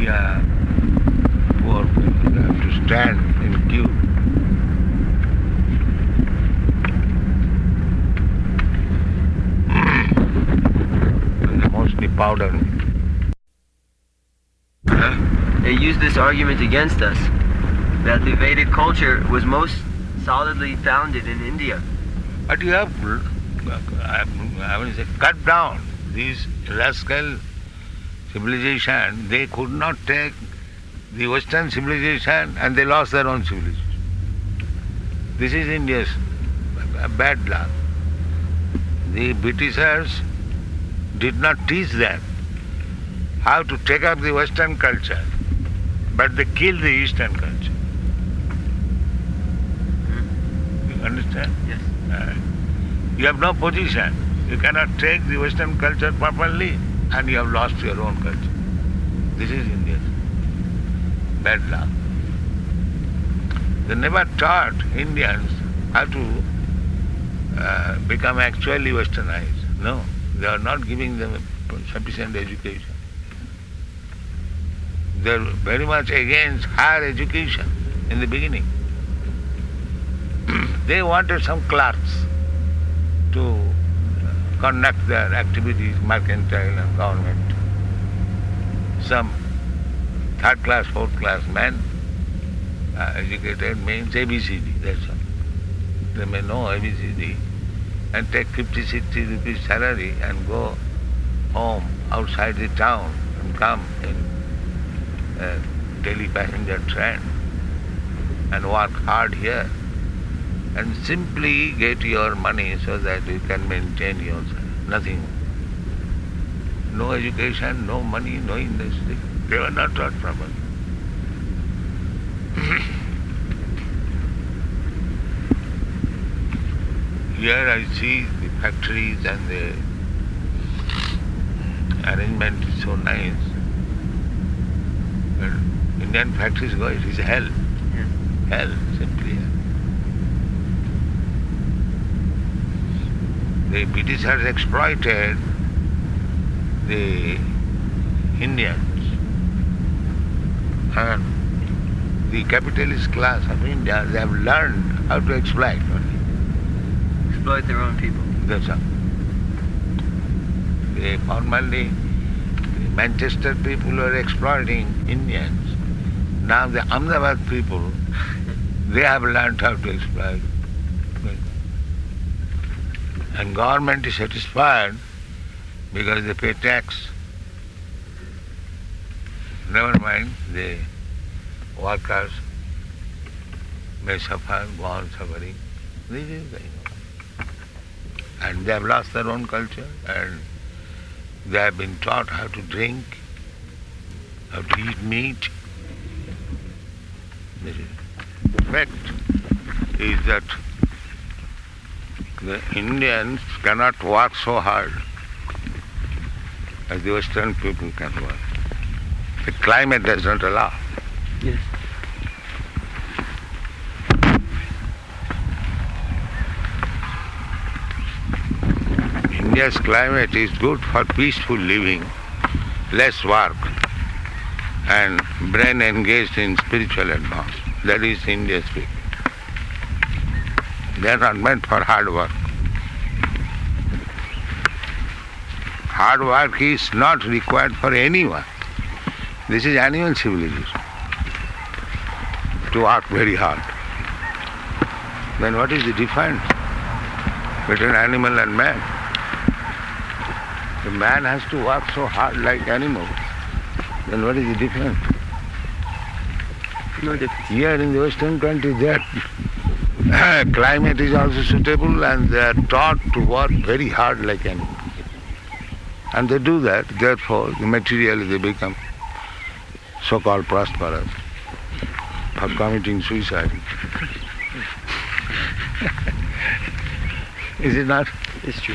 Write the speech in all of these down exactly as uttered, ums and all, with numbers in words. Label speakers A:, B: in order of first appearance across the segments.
A: Yeah, poor people have to stand in queue. And they're mostly powdered. Huh?
B: They use this argument against us, that the Vedic culture was most solidly founded in India.
A: But you have, I I will say, cut down these rascal civilization. They could not take the Western civilization and they lost their own civilization. This is India's bad luck. The Britishers did not teach them how to take up the Western culture, but they killed the Eastern culture. You understand?
B: Yes.
A: Uh, you have no position. You cannot take the Western culture properly and you have lost your own culture. This is India's bad luck. They never taught Indians how to uh, become actually westernized. No, they are not giving them sufficient education. They are very much against higher education in the beginning. They wanted some clerks to conduct their activities, mercantile and government. Some third class, fourth class men, uh, educated means A B C D, that's all. They may know A B C D and take fifty, sixty rupees salary and go home outside the town and come in a daily passenger train and work hard here and simply get your money so that you can maintain yourself. Nothing. No education, no money, no industry. They were not taught properly. Here I see the factories and the arrangement is so nice. But Indian factories go, it is hell.
B: Yeah.
A: Hell, simply hell. The Britishers exploited the Indians and the capitalist class of India, they have learned how to exploit only.
B: Exploit their own people.
A: That's all. They formerly, the Manchester people were exploiting Indians. Now the Ahmedabad people, they have learned how to exploit. And government is satisfied because they pay tax. Never mind, the workers may suffer, go on suffering. This is the, you know. And they have lost their own culture and they have been taught how to drink, how to eat meat. The fact is that the Indians cannot work so hard as the Western people can work. The climate does not allow.
B: Yes.
A: India's climate is good for peaceful living, less work, and brain engaged in spiritual advance. That is India's people. They are not meant for hard work. Hard work is not required for anyone. This is animal civilization. To work very hard. Then what is the difference between animal and man? The man has to work so hard like animals. Then what is the difference?
B: No difference.
A: Here in the Western country, their climate is also suitable and they are taught to work very hard like animals. And they do that, therefore, materially they become so-called prosperous for committing suicide. Is it not?
B: It's true.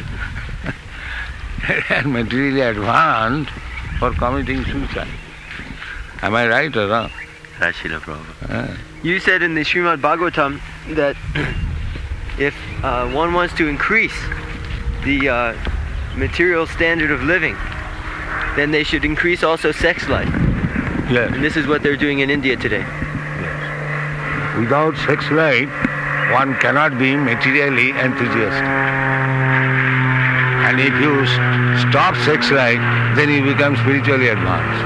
A: And materially advanced for committing suicide. Am I right or wrong?
B: That's Srila Prabhupada.
A: Uh,
B: You said in the Srimad Bhagavatam that if uh, one wants to increase the uh, material standard of living, then they should increase also sex life.
A: Yes.
B: And this is what they're doing in India today.
A: Yes. Without sex life, one cannot be materially enthusiastic. And if you s- stop sex life, then you become spiritually advanced.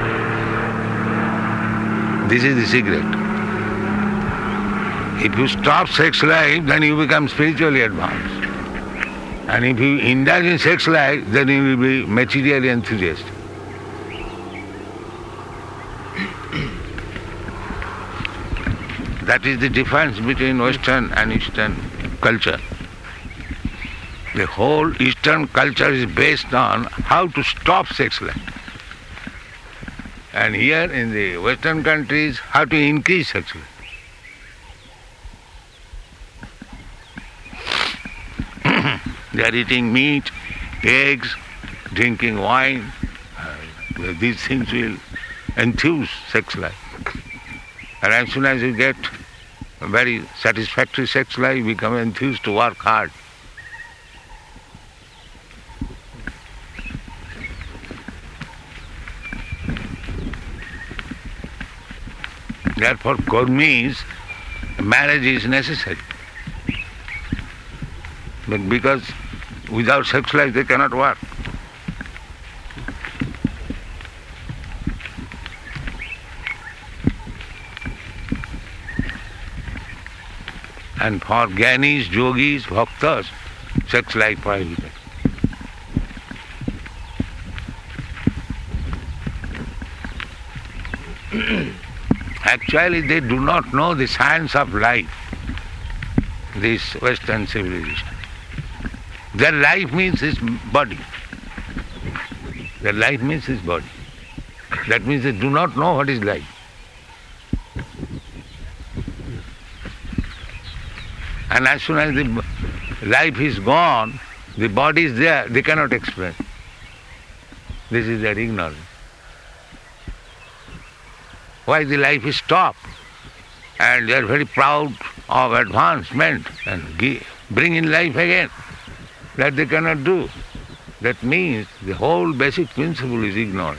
A: This is the secret. If you stop sex life, then you become spiritually advanced. And if you indulge in sex life, then you will be materially enthusiastic. That is the difference between Western and Eastern culture. The whole Eastern culture is based on how to stop sex life. And here in the Western countries, how to increase sex life. They are eating meat, eggs, drinking wine. Uh, these things will enthuse sex life. And as soon as you get a very satisfactory sex life, you become enthused to work hard. Therefore, Kurmis, marriage is necessary. But because without sex life they cannot work. And for Gyanis, Yogis, Bhaktas, sex life prohibited. Actually, they do not know the science of life, this Western civilization. Their life means his body. Their life means his body. That means they do not know what is life. And as soon as the life is gone, the body is there, they cannot explain. This is their ignorance. Why the life is stopped? And they are very proud of advancement and give, bring in life again. That they cannot do. That means the whole basic principle is ignorance.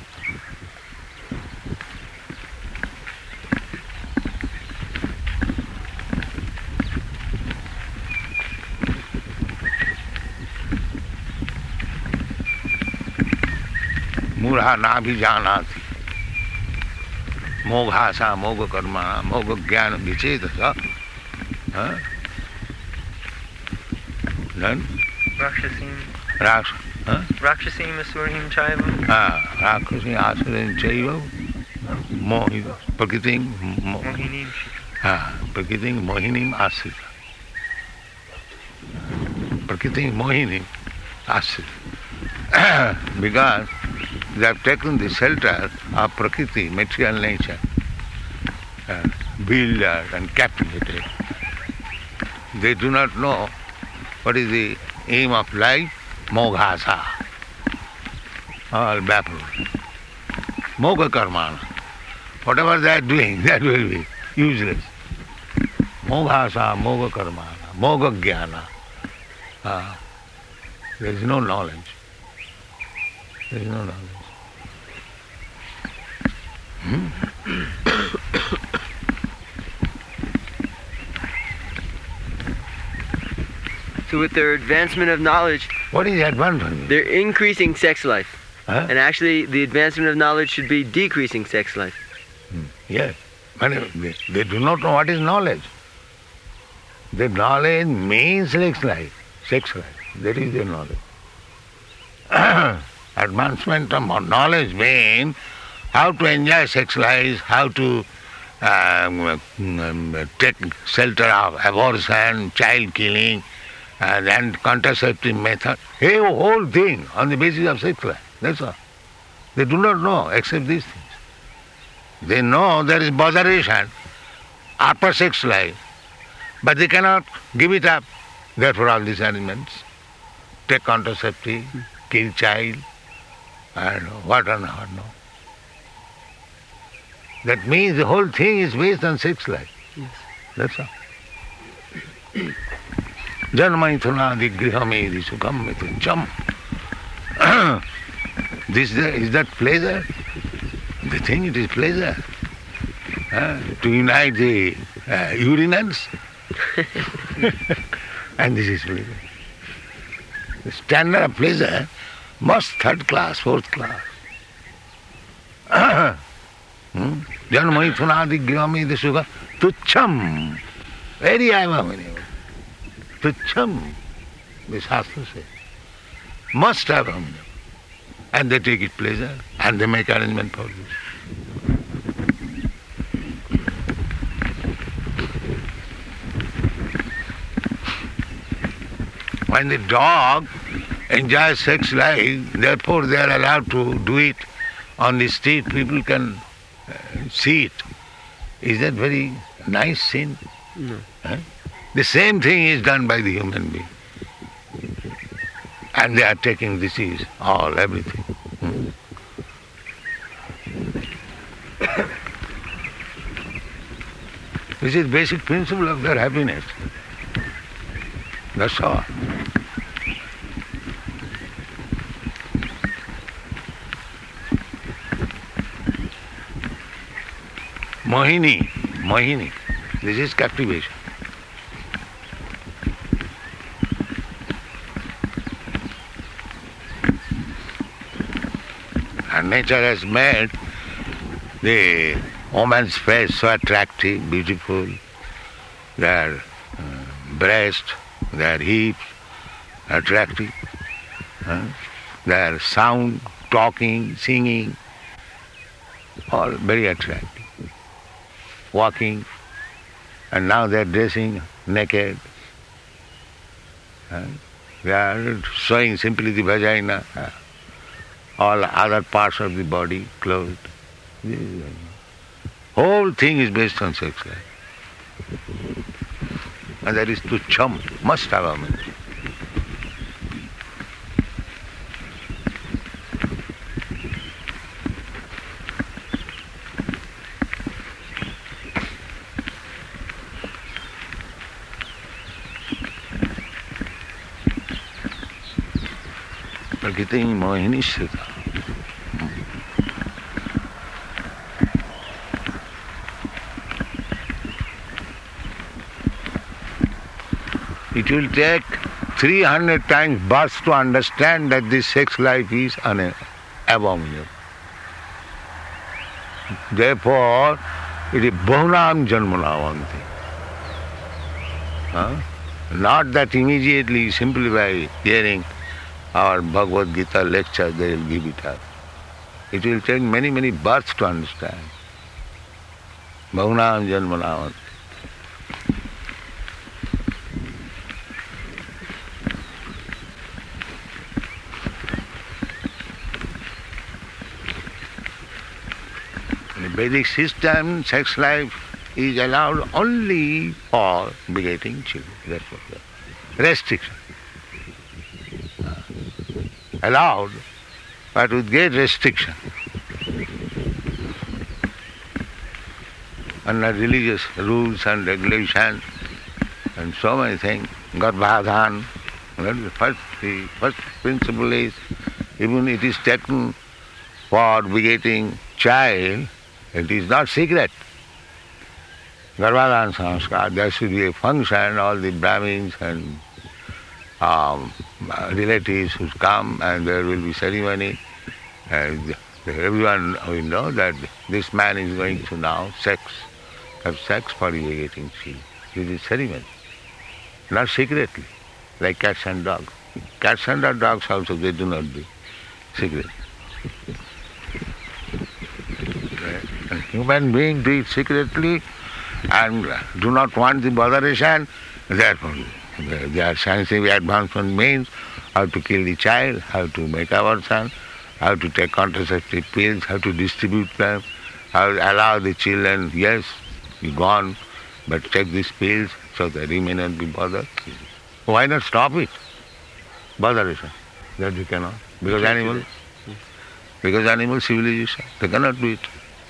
A: मूढ़ा ना भी जाना थी मोघासा मोघ कर्मा मोघ ज्ञान विचेत
C: Rakshasim.
A: Raksh, huh?
C: Rakshasim Asurim Chaiva.
A: Ah, Rakshasi Asurim Chaiva Mohi Prakritim Mo,
C: Mohinim.
A: ah, Prakritim Mohinim Asita. Prakritim Mohinim Asita. Because they have taken the shelter of Prakriti, material nature, uh, bewildered and captivated. They do not know what is the aim of life, moghasa, all baffled. Mogha karmana. Whatever they are doing, that will be useless. Moghasa, mogha karmana, mogha jnana. Uh, there is no knowledge. There is no knowledge. Hmm?
B: So with their advancement of knowledge,
A: What is advancement?
B: they're increasing sex life.
A: Huh?
B: And actually, the advancement of knowledge should be decreasing sex life.
A: Hmm. Yes. But they, they do not know what is knowledge. The knowledge means sex life. Sex life. That is the knowledge. Advancement of knowledge means how to enjoy sex life, how to um, um, take shelter of abortion, child killing, and, and contraceptive method. A whole thing on the basis of sex life. That's all. They do not know except these things. They know there is botheration after sex life, but they cannot give it up. Therefore all these arrangements, take contraceptive, kill child, and what and what, no. That means the whole thing is based on sex life.
B: Yes.
A: That's all. Janmaithunadi grihamedi sukham mituncham. This is that pleasure? They think it is pleasure uh, to unite the uh, urinals. And this is pleasure. The standard of pleasure must third class, fourth class. Janmai thunadi grami the sukha tucham. Very abominable. Tucham, the Shastra says. Must have abominable. And they take it pleasure and they make arrangement for this. When the dog enjoys sex life, therefore they are allowed to do it on the street. People can uh, see it. Is that very nice sin?
B: No.
A: Huh? The same thing is done by the human being. And they are taking disease, all, everything. Hmm? This is basic principle of their happiness. That's all. Mohini, Mohini, this is captivation. And nature has made the woman's face so attractive, beautiful, their uh, breast, their hips, attractive, huh? Their sound, talking, singing, all very attractive. Walking, and now they are dressing naked. Huh? They are showing simply the vagina, uh, all other parts of the body closed. The whole thing is based on sex life. And that is tucham, must have a meaning. Prakriti Mohini Sthita. It will take three hundred times birth to understand that this sex life is an abominable. Therefore, it is Bahunam Janmanavanti. Huh? Not that immediately, simply by hearing our Bhagavad Gita lecture, they will give it up. It will take many, many births to understand. Bahunam Janmanavanti. In the Vedic system, sex life is allowed only for begetting children. That's what that is. Restriction. Allowed, but with great restriction. Under religious rules and regulations and so many things, Garbhadhan, the first, the first principle is, even it is taken for begetting child, it is not secret. Garbhadhan sanskar, there should be a function, all the Brahmins and um, relatives who come, and there will be ceremony. And everyone will know that this man is going to now sex, have sex for begetting children. This is ceremony, not secretly, like cats and dogs. Cats and dogs also, they do not do secret. And human beings do it secretly and do not want the botheration, therefore their scientific advancement means how to kill the child, how to make abortion, how to take contraceptive pills, how to distribute them, how to allow the children, yes, be gone, but take these pills so that he may not be bothered. Why not stop it? Botheration. That you cannot. Because animal, because animal civilization, they cannot do it.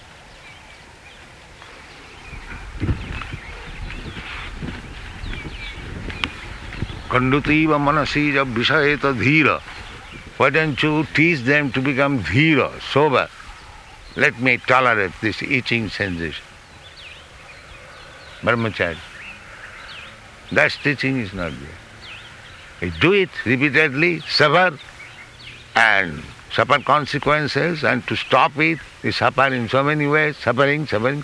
A: Kandutiva manasija vishayeta dhira. Why don't you teach them to become dhira, sober? let me tolerate this itching sensation. Brahmacharya. That teaching is not there. You do it repeatedly, suffer, and suffer consequences, and to stop it, you suffer in so many ways, suffering, suffering.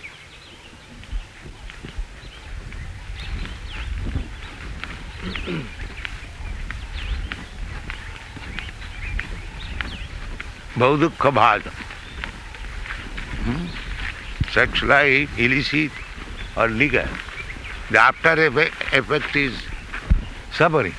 A: Bahudukha bhaja. Hmm? Sex life, illicit or legal. The after effect, effect is suffering.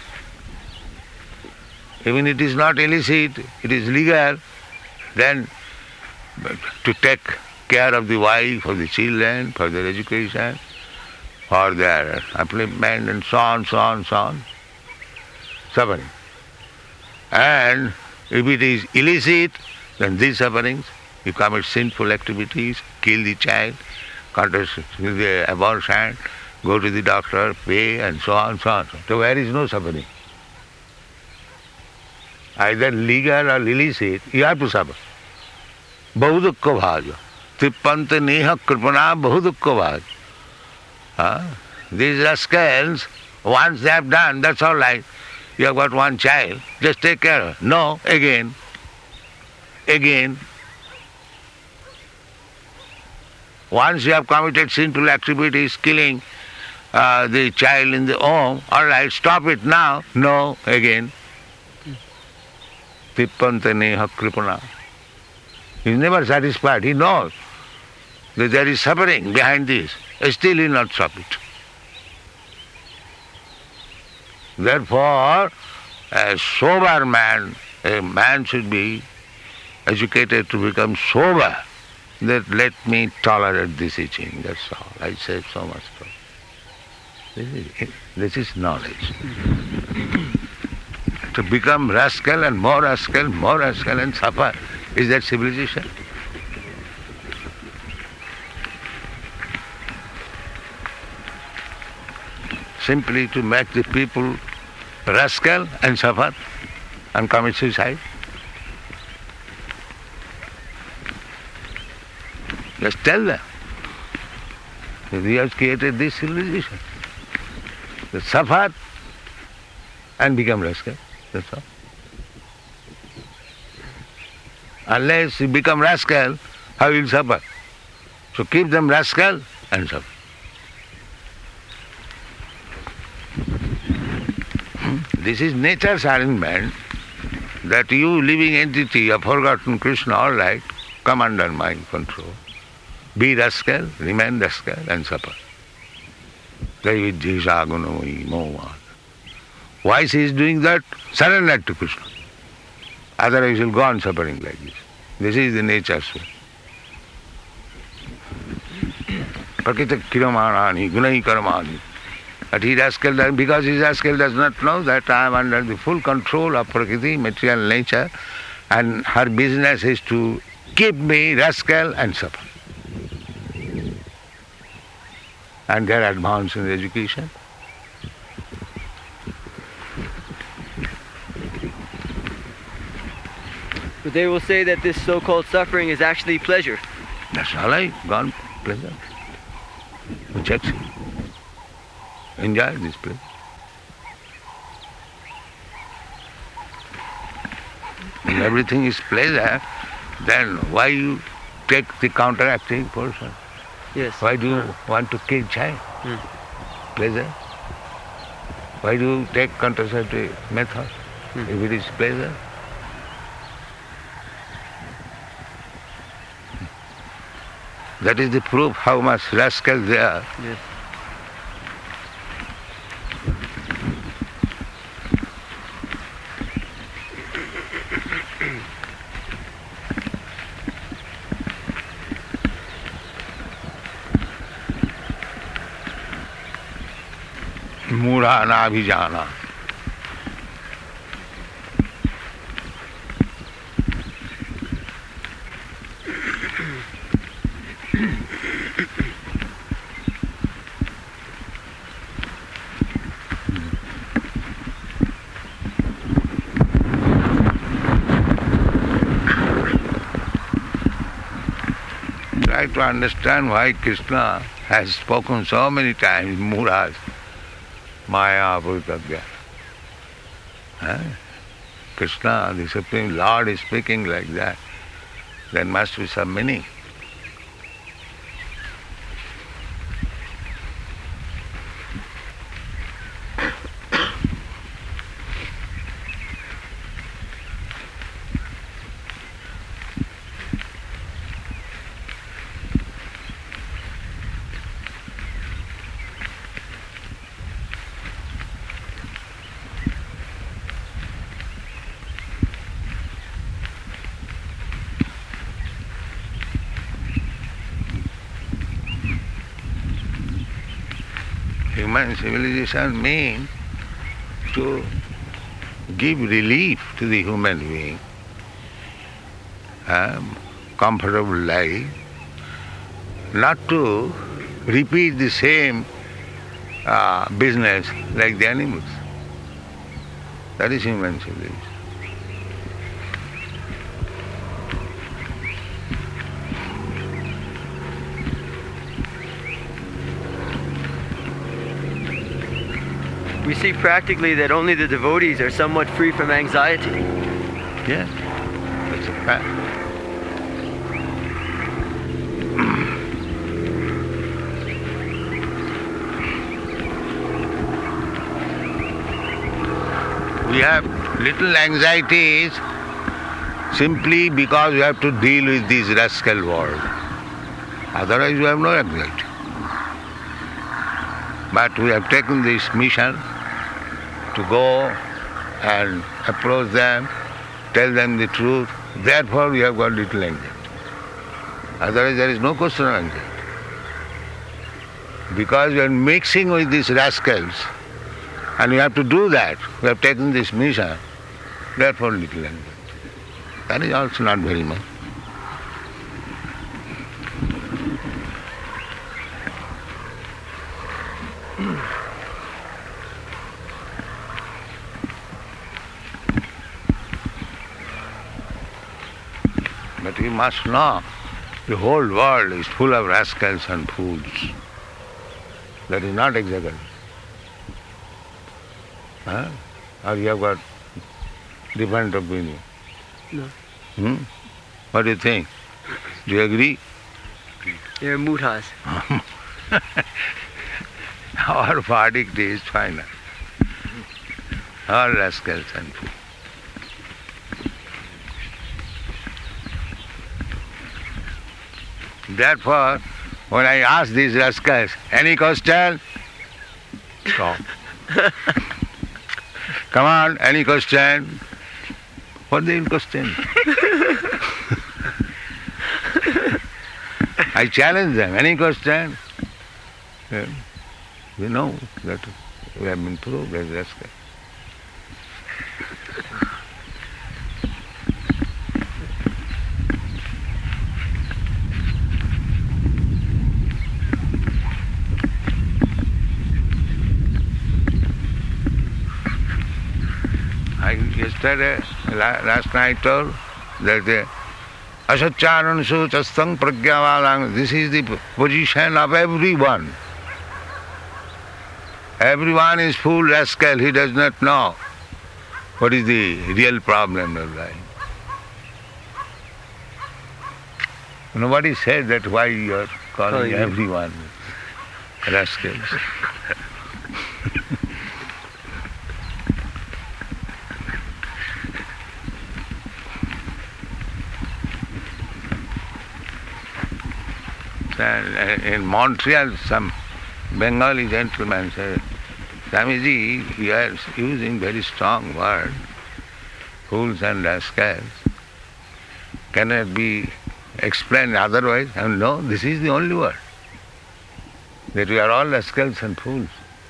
A: Even it is not illicit, it is legal, then to take care of the wife, for the children, for their education, for their employment and so on, so on, so on. Suffering. And if it is illicit, then these sufferings, you commit sinful activities, kill the child, contest with the abortion, go to the doctor, pay, and so on, so on. So where is no suffering? Either legal or illicit, you have to suffer. Bahudukka bhaja. Trippanta neha kripana bahudukka bhaja. These rascals, once they have done, that's all right. You have got one child, just take care of it. No, again, again. Once you have committed sinful activities, killing uh, the child in the home, all right, stop it now. No, again. Tippanta neha kripana. He is never satisfied. He knows that there is suffering behind this. Still he will not stop it. Therefore, a sober man, a man should be educated to become sober. That let me tolerate this itching, that's all. I said so much. This is, this is knowledge. To become rascal and more rascal, more rascal and suffer, is that civilization? Simply to make the people rascal and suffer and commit suicide. Just tell them that we have created this civilization. They suffer and become rascal. That's all. Unless you become rascal, how will you suffer? So keep them rascal and suffer. This is nature's arrangement that you living entity, a forgotten Krishna, all right, come under my control. Be rascal, remain rascal and suffer. Why she is doing that? Surrender to Krishna. Otherwise you will go on suffering like this. This is the nature's way. Prakita kiramani, gunai karamani. But he rascal, because he rascal does not know that I am under the full control of Prakriti, material nature, and her business is to keep me rascal and suffer. And they are advanced in education.
B: But they will say that this so-called suffering is actually pleasure.
A: That's all right, gone pleasure. Rejection. Enjoy this pleasure. When everything is pleasure, then why you take the counteracting portion?
B: Yes.
A: Why do you want to kill child?
B: Mm.
A: Pleasure. Why do you take contraceptive method mm. if it is pleasure? That is the proof how much rascal they are.
B: Yes.
A: मूढ़ा ना भी जाना. try to understand why Krishna has spoken so many times, Muras, Maya, Bhutagya. Huh? Krishna, the Supreme Lord, is speaking like that. There must be some meaning. Human civilization means to give relief to the human being, um, comfortable life, not to repeat the same uh, business like the animals. That is human civilization.
B: We see practically that only the devotees are somewhat free from anxiety.
A: Yes, that's a fact. We have little anxieties simply because we have to deal with this rascal world. Otherwise we have no anxiety. But we have taken this mission to go and approach them, tell them the truth. Therefore we have got little anxiety. Otherwise there is no question of anxiety. Because we are mixing with these rascals, and we have to do that. We have taken this mission, therefore little anxiety. That is also not very much. But you must know, the whole world is full of rascals and fools. That is not exaggeration. Huh? Or you have got different opinion?
B: No.
A: Hmm? What do you think? Do you agree?
B: They're mudhas.
A: Our verdict is final. All rascals and fools. Therefore, when I ask these rascals, any question? Stop. Come on, any question? What they will question? I challenge them, any question? Yeah. We know that we have been proved as rascals. I yesterday, last night told that the asaccharansu chastang pragyavalang, this is the position of everyone. Everyone is full rascal, he does not know what is the real problem of life. Nobody said that why you are calling
B: Oh, yeah.
A: everyone rascals. And in Montreal, some Bengali gentleman said, Swamiji, you are using very strong word, fools and rascals. Can it be explained otherwise? And no, this is the only word. That we are all rascals and fools.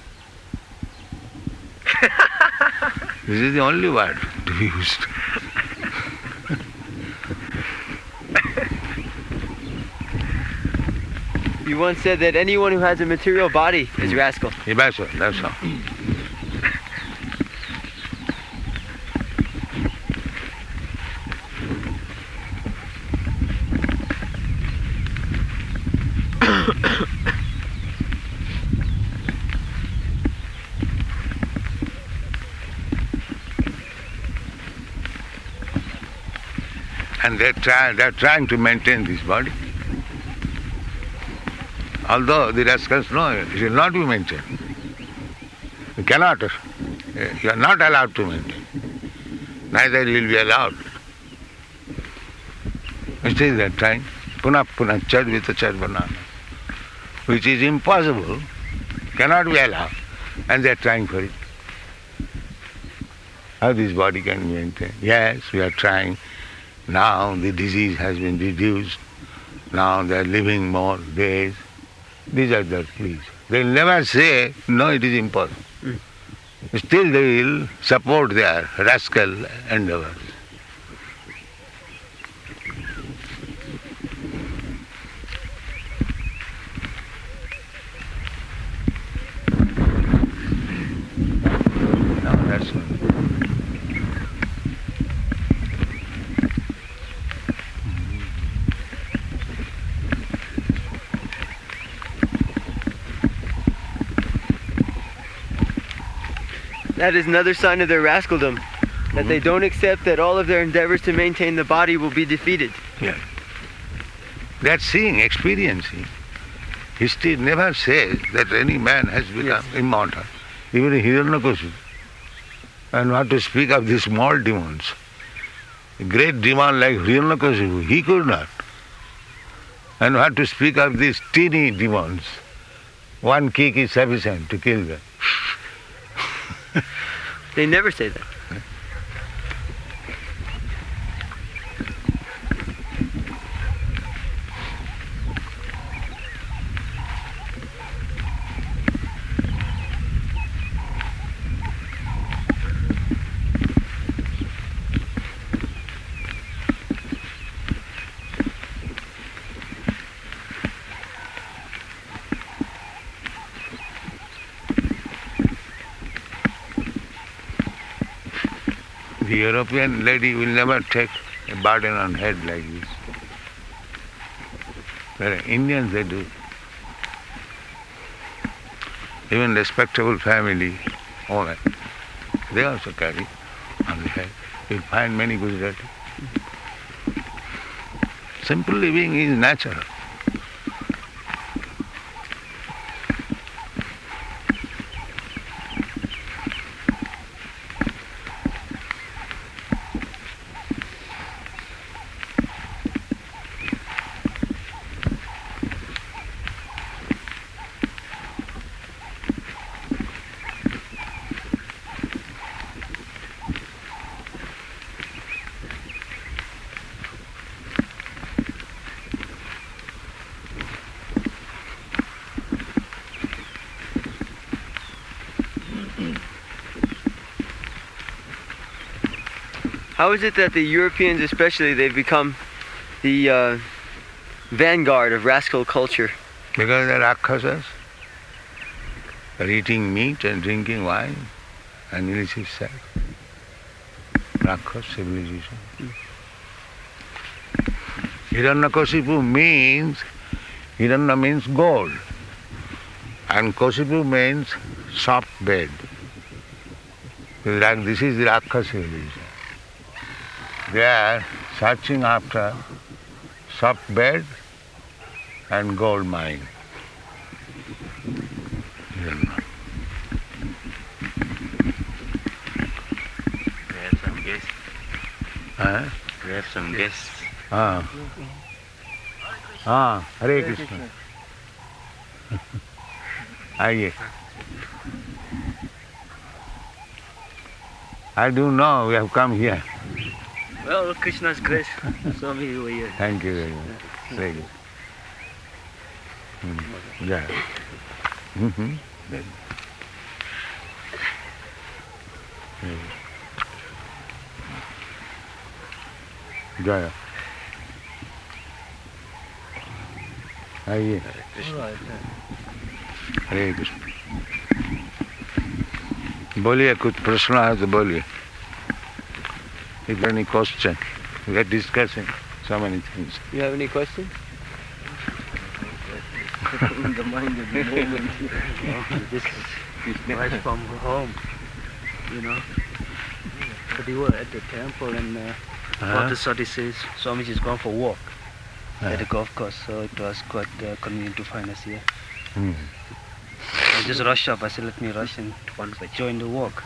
A: This is the only word to be used.
B: You once said that anyone who has a material body is a rascal.
A: Yeah, that's all. That's all. And they're, try, they're trying to maintain this body. Although the rascals know it will not be maintained. You cannot, you are not allowed to maintain. Neither will be allowed. Still they are trying. Punah punah chad vita chad banana. Which is impossible, cannot be allowed. And they are trying for it. How this body can be maintained? Yes, we are trying. Now the disease has been reduced. Now they are living more days. These are their pleas. They will never say, no, it is impossible. Mm. Still they will support their rascal endeavors. No, that's all.
B: That is another sign of their rascaldom, that they don't accept that all of their endeavors to maintain the body will be defeated.
A: Yeah. That's seeing, experiencing. History never says that any man has become yes. immortal. Even Hiranyakashipu. And not to speak of the small demons. A great demon like Hiranyakashipu, he could not. And what to speak of these teeny demons. One kick is sufficient to kill them.
B: They never say that.
A: The European lady will never take a burden on head like this. But Indians, they do. Even respectable family owner, they also carry on the head. You'll find many Gujarati. Simple living is natural.
B: How is it that the Europeans especially, they've become the uh, vanguard of rascal culture?
A: Because they're Rakshasas. They're eating meat and drinking wine and illicit sex. Rakshas civilization. Mm. Hiranyakashipu means, Hiranya means gold. And Kashipu means soft bed. This is the Rakshas civilization. They are searching after soft bed and gold mine.
C: We have some guests.
A: Huh?
C: We have some guests.
A: Ah. Ah, Hare Krishna. Aye. I do know we have come here.
C: Well, Krishna's grace, so we were here.
A: Thank you very much. Very good. Mm. Yeah. Mm-hmm. Jaya. आइए हरे कृष्ण बोलिए कुछ प्रश्न है तो बोलिए Is there any question? We are discussing so many things.
B: You have any questions?
C: the mind of the moment.
B: Oh, this is right from home, you know. But we were at the temple and uh,
A: Uh-huh.
B: Father Sati says Swamiji is gone for a walk
A: Uh-huh.
B: at the golf course, so it was quite uh, convenient to find us here.
A: Hmm.
B: I just rushed up. I said, let me rush and join the walk.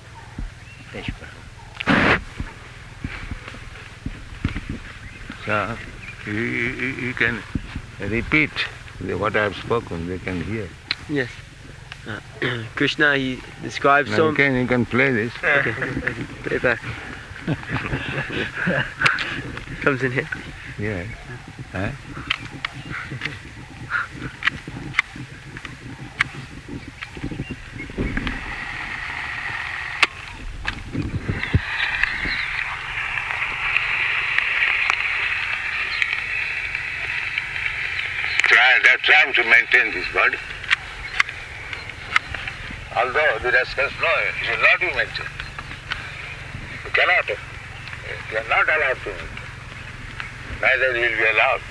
A: So, you, you, you can repeat the- what I have spoken, they can hear.
B: Yes. Uh, Krishna, he describes
A: Now
B: so...
A: you, can, you can play this.
B: Okay, put it back. Comes in here.
A: Yeah. Huh? Try, they're trying to maintain this body. Although the rascals know it will not be maintained. You cannot, you are not allowed to maintain. Neither will be allowed.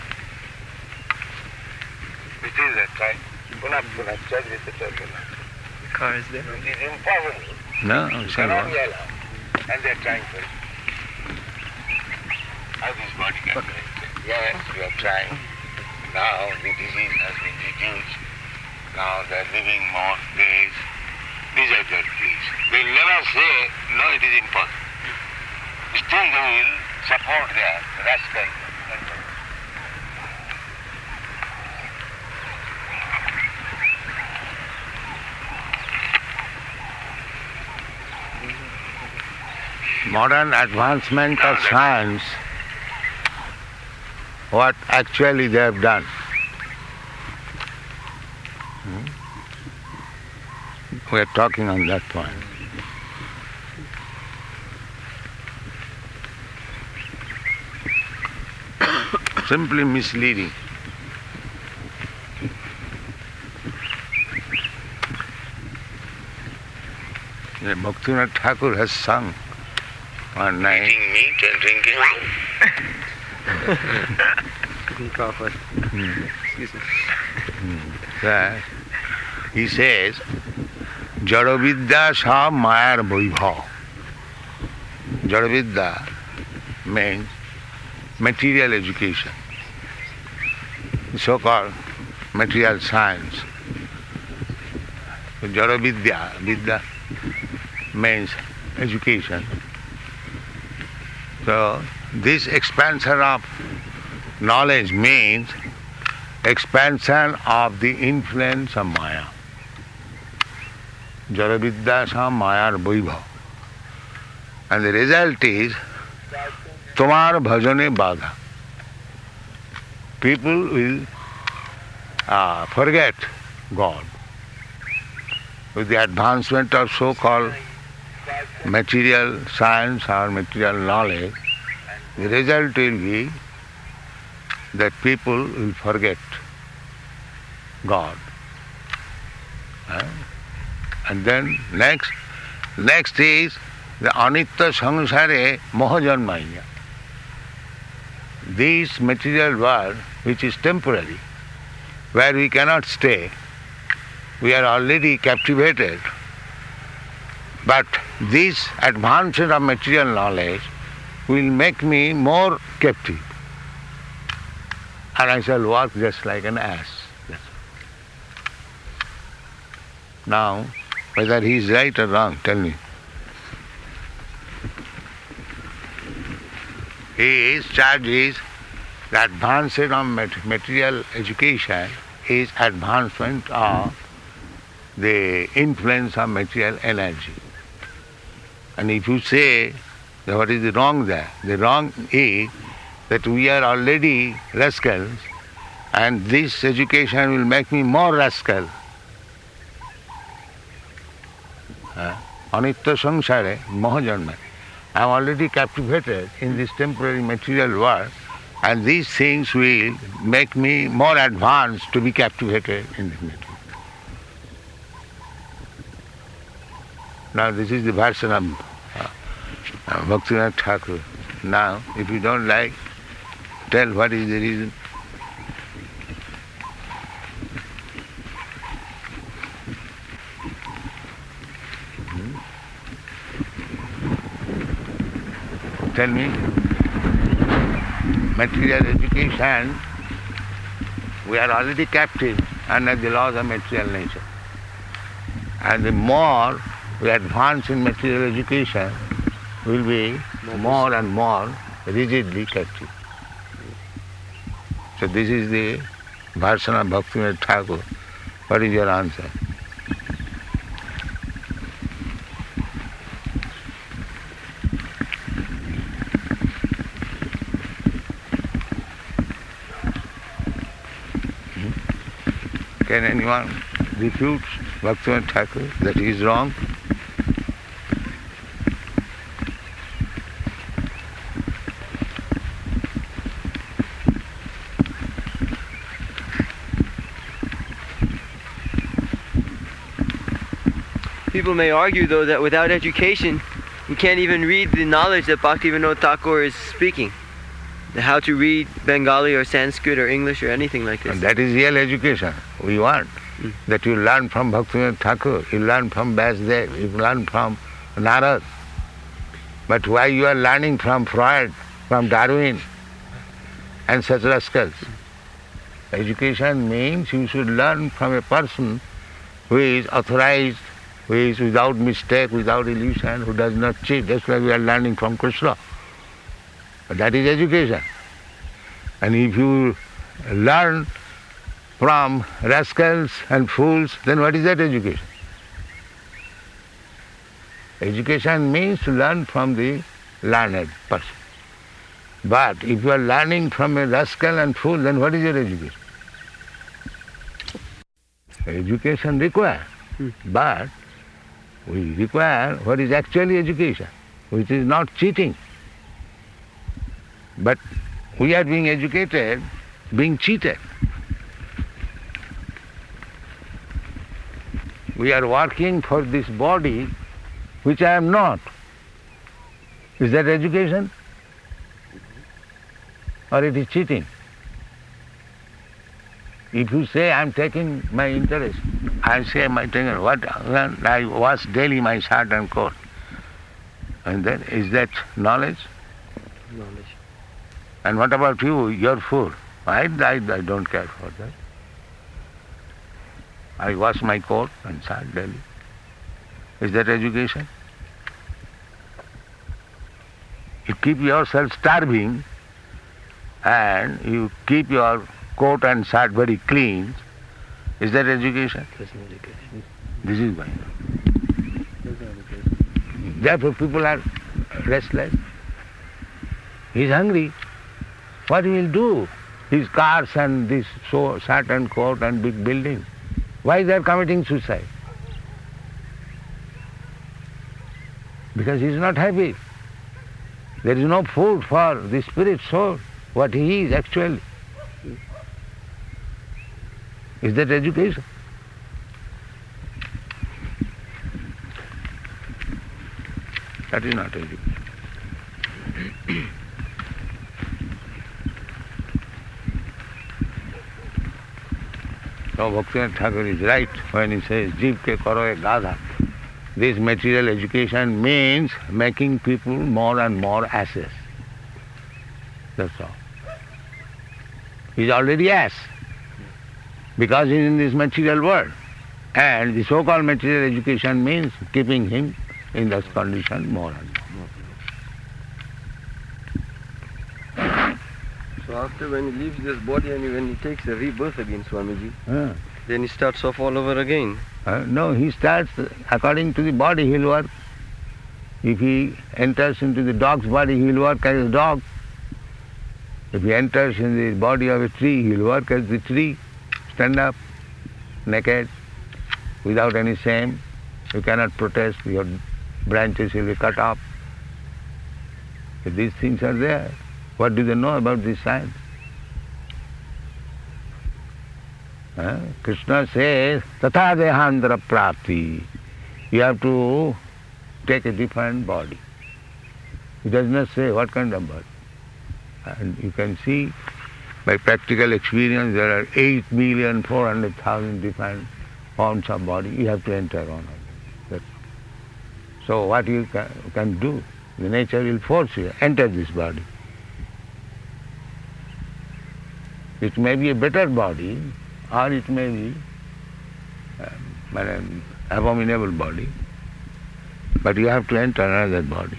A: It is a try. Punah punah charge with the turbulence.
B: Car is there.
A: It is impossible. No, it cannot be allowed. And they are trying to. How this body can be maintained. Yes, we are trying. Now the disease has been reduced. Now they are living more days. These are their pleas. They will never say, no, it is impossible. Still they will support their rascal. Modern advancement of science, what actually they have done. Hmm? We are talking on that point. Simply misleading. The Bhaktivinoda Thakur has sung one night. Eating meat and drinking
B: Crawford.
A: Hmm.
B: Excuse me.
A: that he says, Jadavidya sa mayar vaibhav. Jadavidya means material education, so-called material science. So Jadavidya, Vidya means education. So this expansion of knowledge means expansion of the influence of Maya. Jadavidya sa mayar vaibhav. And the result is Tomar bhajane badha. People will uh, forget God. With the advancement of so-called material science or material knowledge, the result will be that people will forget God. Uh, and then next, next is the anitya samsare mohajanmaya. This material world, which is temporary, where we cannot stay, we are already captivated. But this advancement of material knowledge will make me more captive. And I shall walk just like an ass. Now, whether he is right or wrong, tell me. His charge is the advancement of material education is advancement of the influence of material energy. And if you say that what is the wrong there, the wrong is that we are already rascals and this education will make me more rascal. Anitya samsare mohajanma. I am already captivated in this temporary material world, and these things will make me more advanced to be captivated in this material. Now this is the version of uh, uh, Bhaktivinoda Thakur. Now, if you don't like, tell what is the reason. tell me, material education, we are already captive under the laws of material nature. And the more we advance in material education, we will be more and more rigidly captive. So this is the version of Bhaktivinoda Thakur. What is your answer? Can anyone refute Bhaktivinoda Thakur that he is wrong?
C: People may argue, though, that without education, we can't even read the knowledge that Bhaktivinoda Thakur is speaking. The how to read Bengali or Sanskrit or English or anything like this.
A: And that is real education we want. Mm. That you learn from Bhaktivinoda Thakur, you learn from Vasudev, you learn from Narad. But why you are learning from Freud, from Darwin and such rascals? Education means you should learn from a person who is authorized, who is without mistake, without illusion, who does not cheat. That's why we are learning from Krishna. But that is education. And if you learn from rascals and fools, then what is that education? Education means to learn from the learned person. But if you are learning from a rascal and fool, then what is your education? Education requires, hmm. but we require what is actually education, which is not cheating. But we are being educated, being cheated. We are working for this body, which I am not. Is that education? Or it is cheating? If you say I am taking my interest, I say my taking what I wash daily my shirt and coat. And then is that knowledge?
C: Knowledge.
A: And what about you, your food? I, I, I don't care for that. I wash my coat and shirt daily. Is that education? You keep yourself starving and you keep your coat and shirt very clean. Is that education?
B: That's not education.
A: This is why.
B: That's not education.
A: Therefore people are restless. He is hungry. What he will do? His cars and this so shirt and coat and big buildings. Why they are committing suicide? Because he is not happy. There is no food for the spirit soul, what he is actually. Is that education? That is not education. So Bhaktivinoda Thakur is right when he says, Jeev ke karo ek gadha. This material education means making people more and more asses. That's all. He is already ass because he is in this material world. And the so-called material education means keeping him in that condition more and more.
D: So after when he leaves this body and when he takes a rebirth again, Swamiji,
A: Uh,
D: then he starts off all over again.
A: uh, no, he starts according to the body he will work. If he enters into the dog's body, he will work as a dog. If he enters in the body of a tree, he will work as the tree. Stand up, naked, without any shame. You cannot protest, your branches will be cut off. If these things are there, what do they know about this science? Huh? Krishna says, Tatha dehandra prapti. You have to take a different body. He does not say what kind of body. And you can see by practical experience there are eight million four hundred thousand different forms of body. You have to enter on it. So what you can, can do? The nature will force you, enter this body. It may be a better body, or it may be um, an abominable body, but you have to enter another body.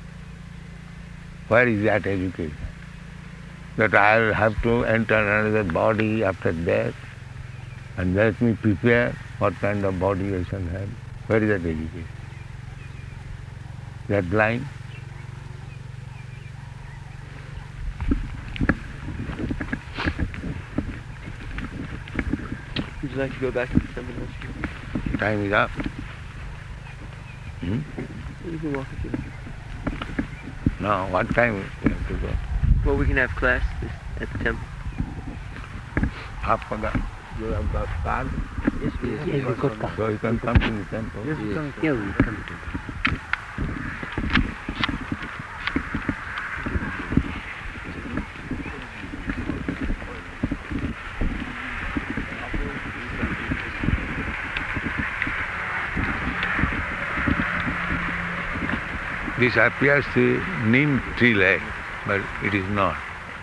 A: Where is that education? That I will have to enter another body after death, and let me prepare what kind of body I shall have. Where is that education? They are blind.
C: Would you like to go back to the temple?
A: Time is up. Hmm?
C: You can walk if you like.
A: No, what time we have to go?
C: Well, we can have class this, at the temple.
A: Half an hour. You have got car?
B: Yes, we yes, yes, we got car.
A: So you can come to the temple.
B: Yes, we come. Yeah, we come to.
A: This appears the neem tree like, but it is not.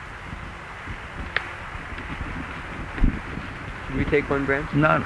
C: Should we take one branch?
A: No.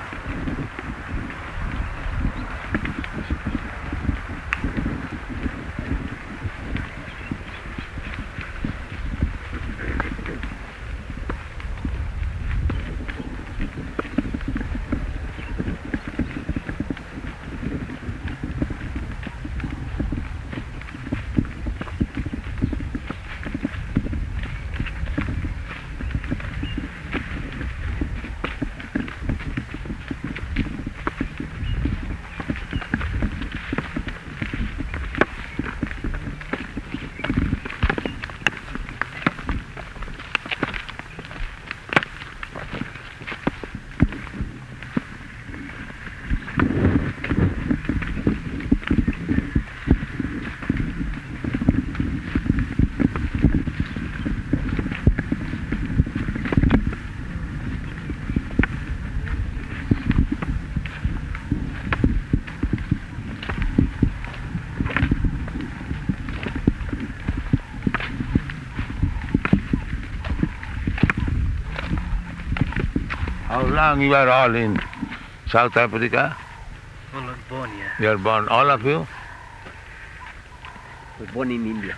A: How long you are all in South Africa?
B: All are born here.
A: You are born, all of you?
B: We're born in India.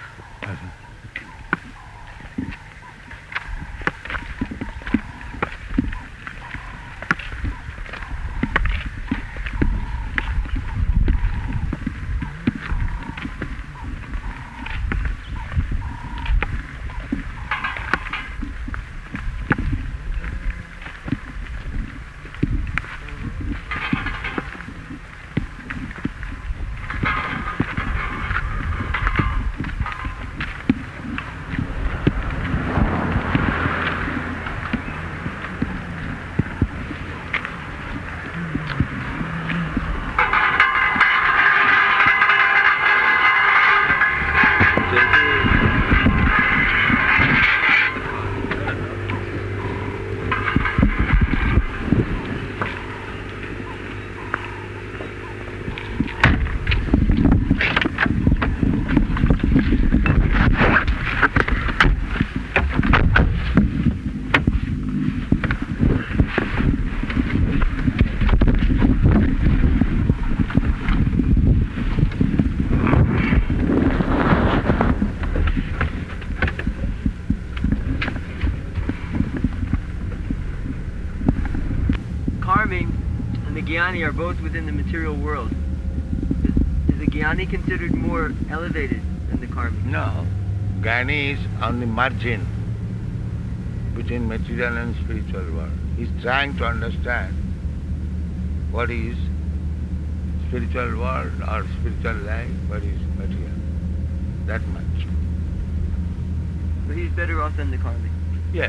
C: Jnani are both within the material world. Is, is the Jnani considered more elevated than the karmic?
A: No. Jnani is on the margin between material and spiritual world. He is trying to understand what is spiritual world or spiritual life, what is material. That much.
C: But he's better off than the karmic.
A: Yes.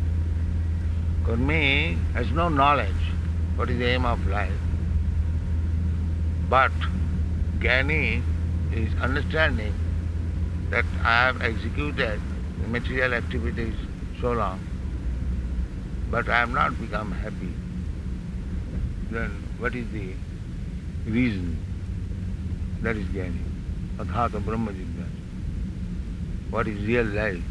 A: Karmi has no knowledge what is the aim of life. But Jnani is understanding that I have executed the material activities so long, but I have not become happy. Then what is the reason? That is Jnani. Athata Brahma Jignasa. what is real life.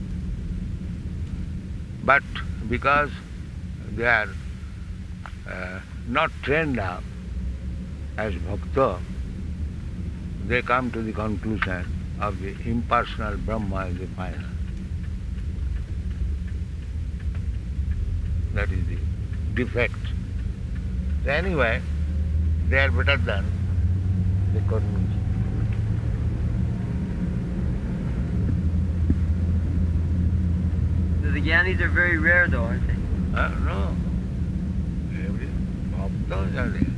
A: But because they are uh, not trained up as bhakta, they come to the conclusion of the impersonal Brahma as the final. That is the defect. So anyway, they are better than the Karnuji.
C: So the Gyanis are very rare though, aren't they?
A: Uh, no. Every bhaktas are there.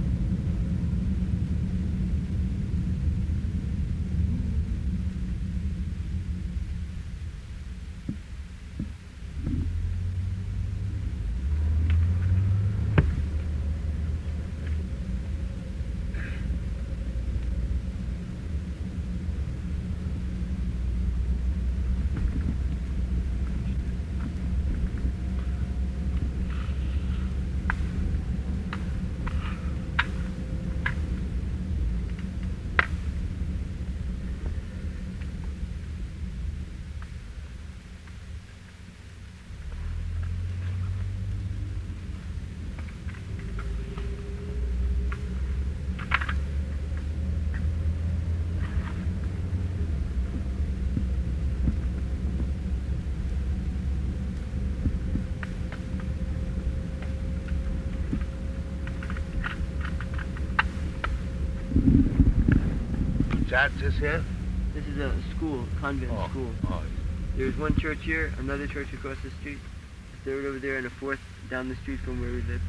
A: Churches here?
C: This is a school, convent
A: Oh,
C: school.
A: oh.
C: There's one church here, another church across the street, a third over there, and a fourth down the street from where we live.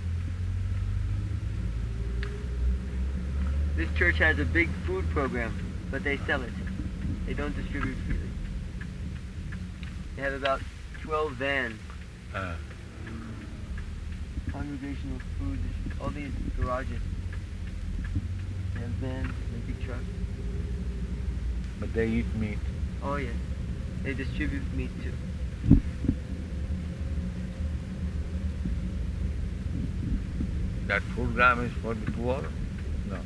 C: This church has a big food program, but they sell it. They don't distribute freely. They have about twelve vans,
A: Uh,
C: congregational food, all these garages. They have vans, and big trucks.
A: but they eat meat.
C: Oh yes, they distribute meat too.
A: That food gram is for the poor? No.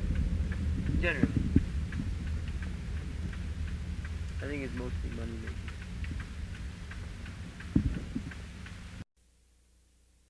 C: Generally. I think it's mostly money making.